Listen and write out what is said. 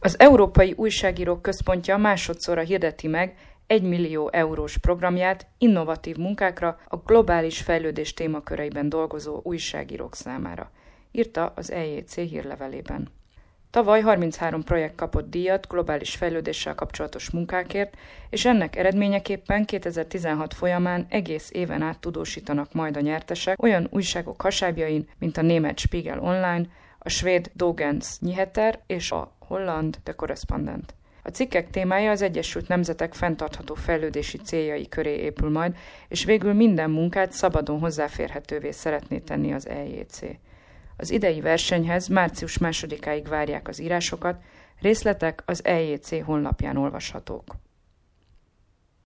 Az Európai Újságírók Központja másodszorra hirdeti meg 1 millió eurós programját innovatív munkákra a globális fejlődés témaköreiben dolgozó újságírók számára, írta az EJC hírlevelében. Tavaly 33 projekt kapott díjat globális fejlődéssel kapcsolatos munkákért, és ennek eredményeképpen 2016 folyamán egész éven át tudósítanak majd a nyertesek olyan újságok hasábjain, mint a német Spiegel Online, a svéd Dagens Nyheter és a holland The Correspondent. A cikkek témája az Egyesült Nemzetek fenntartható fejlődési céljai köré épül majd, és végül minden munkát szabadon hozzáférhetővé szeretné tenni az EJC. Az idei versenyhez március 2-áig várják az írásokat, részletek az EJC honlapján olvashatók.